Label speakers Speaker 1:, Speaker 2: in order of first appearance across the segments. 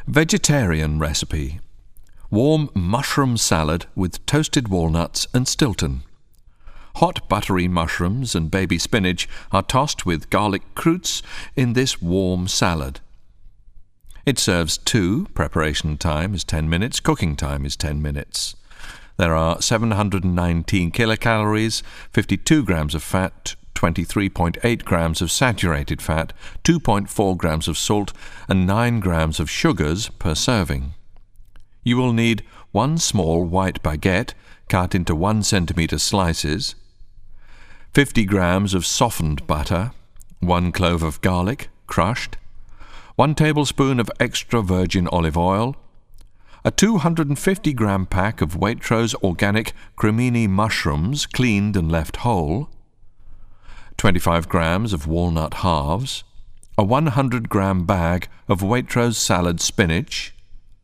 Speaker 1: Vegetarian recipe. Warm mushroom salad with toasted walnuts and Stilton. Hot buttery mushrooms and baby spinach are tossed with garlic croûtes in this warm salad. It serves two. Preparation time is 10 minutes. Cooking time is 10 minutes. There are 719 kilocalories, 52 grams of fat, 23.8 grams of saturated fat, 2.4 grams of salt, and 9 grams of sugars per serving. You will need 1 small white baguette cut into 1 centimetre slices, 50 grams of softened butter, 1 clove of garlic, crushed, 1 tablespoon of extra virgin olive oil, a 250-gram pack of Waitrose organic cremini mushrooms cleaned and left whole, 25 grams of walnut halves, a 100-gram bag of Waitrose salad spinach,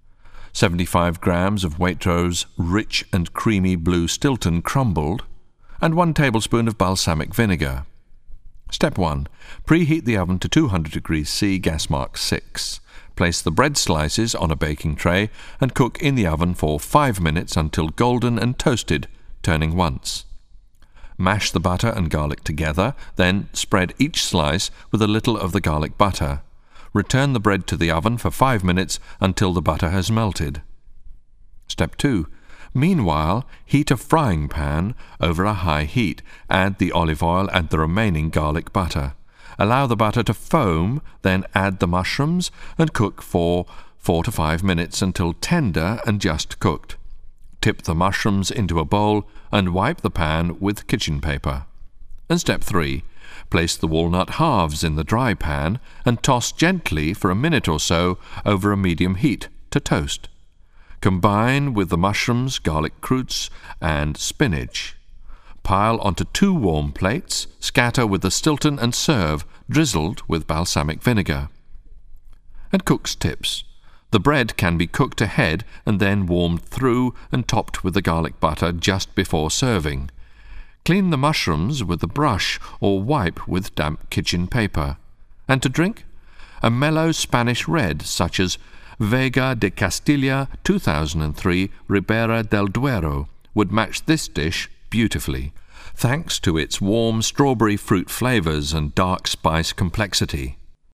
Speaker 1: 75 grams of Waitrose rich and creamy blue Stilton crumbled, and 1 tablespoon of balsamic vinegar. Step 1. Preheat the oven to 200 degrees C, gas mark 6. Place the bread slices on a baking tray and cook in the oven for 5 minutes until golden and toasted, turning once. Mash the butter and garlic together, then spread each slice with a little of the garlic butter. Return the bread to the oven for 5 minutes until the butter has melted. Step 2. Meanwhile, heat a frying pan over a high heat. Add the olive oil and the remaining garlic butter. Allow the butter to foam, then add the mushrooms and cook for 4 to 5 minutes until tender and just cooked. Tip the mushrooms into a bowl and wipe the pan with kitchen paper. And step 3. Place the walnut halves in the dry pan and toss gently for a minute or so over a medium heat to toast. Combine with the mushrooms, garlic croûtes, and spinach. Pile onto 2 warm plates, scatter with the Stilton and serve, drizzled with balsamic vinegar. And cook's tips. The bread can be cooked ahead and then warmed through and topped with the garlic butter just before serving. Clean the mushrooms with a brush or wipe with damp kitchen paper. And to drink? A mellow Spanish red such as Vega de Castilla 2003 Ribera del Duero would match this dish beautifully, thanks to its warm strawberry fruit flavours and dark spice complexity.